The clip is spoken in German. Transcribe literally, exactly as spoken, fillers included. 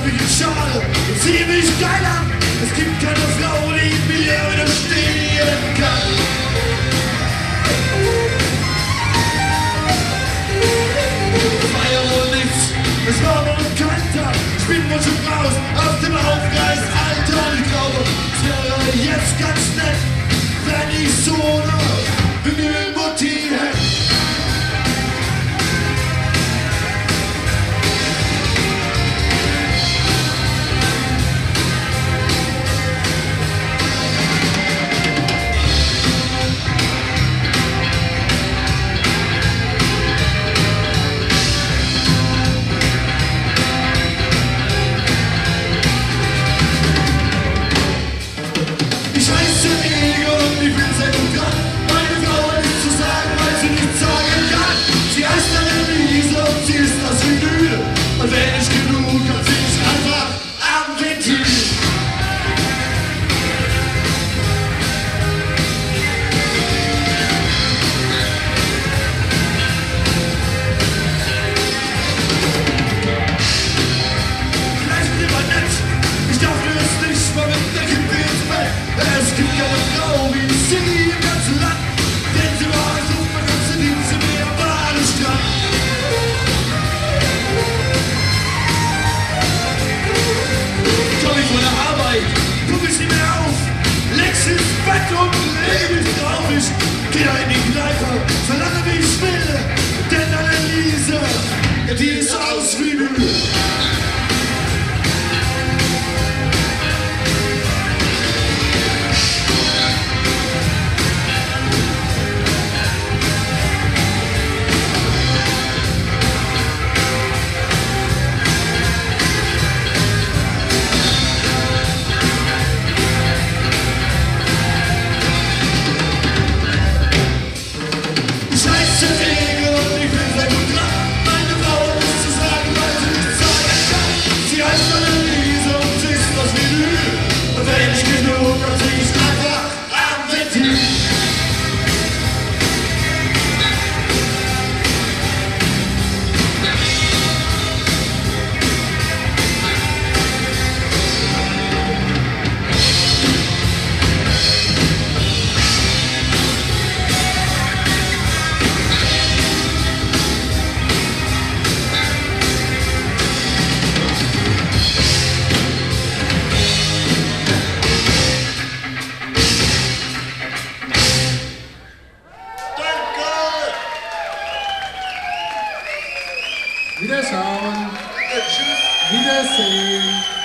mich in Schale und zieh mich geil an. Es gibt keine Frau, die mir widerstehen kann. Feier wohl nichts, es war wohl kein Tag. Ich bin wohl schon raus aus dem Aufreiß, Alter. Und ich glaube, es wäre jetzt ganz nett, wenn ich so eine Vinylmutti hätte. Und wenn ich genug hab, zieh ich einfach am Ventil. Vielleicht lieber nett, ich dachte es nicht, mal mit der Kippe ins Bett. Es gibt keine Frau wie sie im ganzen Land, denn sie war so vergangen, sie liebt sie mir am Badestrand. Guck ich nicht mehr auf, leg's ins Bett und leg mich drauf. Ich geh da in die Kneipe, verlange wie ich will, denn Anneliese, ja, die ist aus wie Müll. Wiederschauen. Wiedersehen.